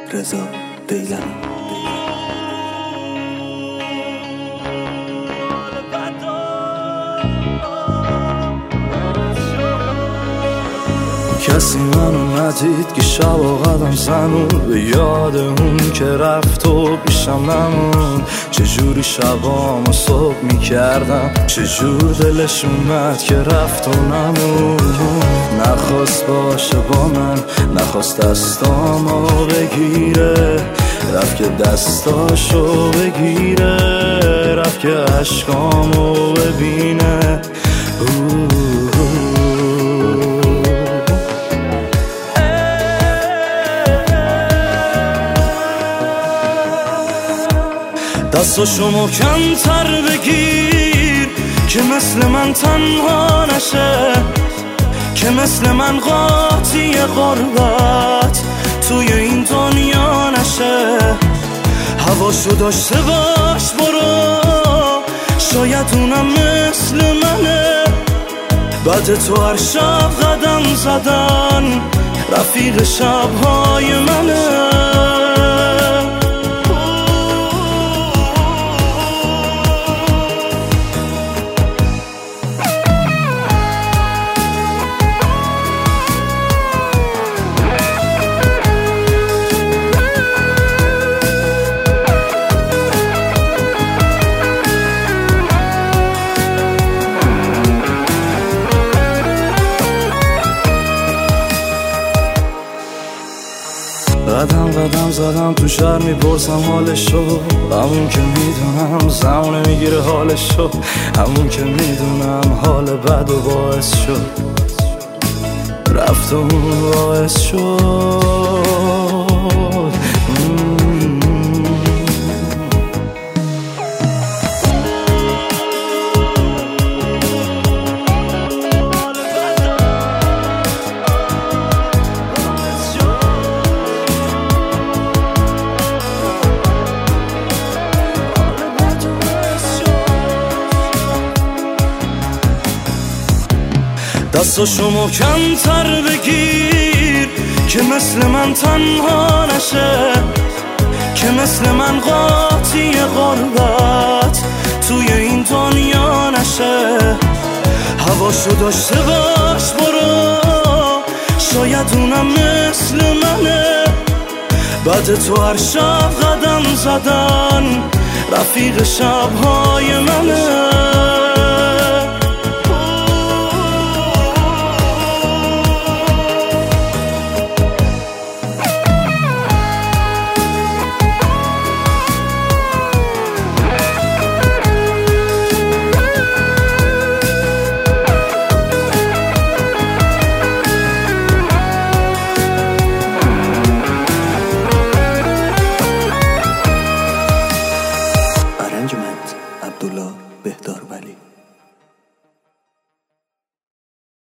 رضا دیلمی. کسی منو ندید که شب و قدم زنون به یاد اون که رفت و پیشم نمون. چجوری شبامو صبح میکردم، چجور دلش اومد که رفت و نمون. نخواست باشه با من، نخواست دستامو بگیره، رفت که دستاشو بگیره، رفت که عشقامو ببینه. دستاشو محکم‌تر بگیر که مثل من تنها نشه، که مثل من قاطی غربت توی این دنیا نشه. هواشو داشته باش برو، شاید اونم مثل منه. بعد تو هر شب قدم زدن رفیق شب‌های منه. قدم قدم زدم تو شهر میپرسم حالشو، همون که میدونم زمونه میگیره حالشو، همون که میدونم حال بد و باعث شد رفت و اون باعث شد. دستاشو محکم‌تر بگیر که مثل من تنها نشه، که مثل من قاطی غربت توی این دنیا نشه. هواشو داشته باش برو، شاید اونم مثل منه. بعد تو هر شب قدم زدن رفیق شب‌های منه.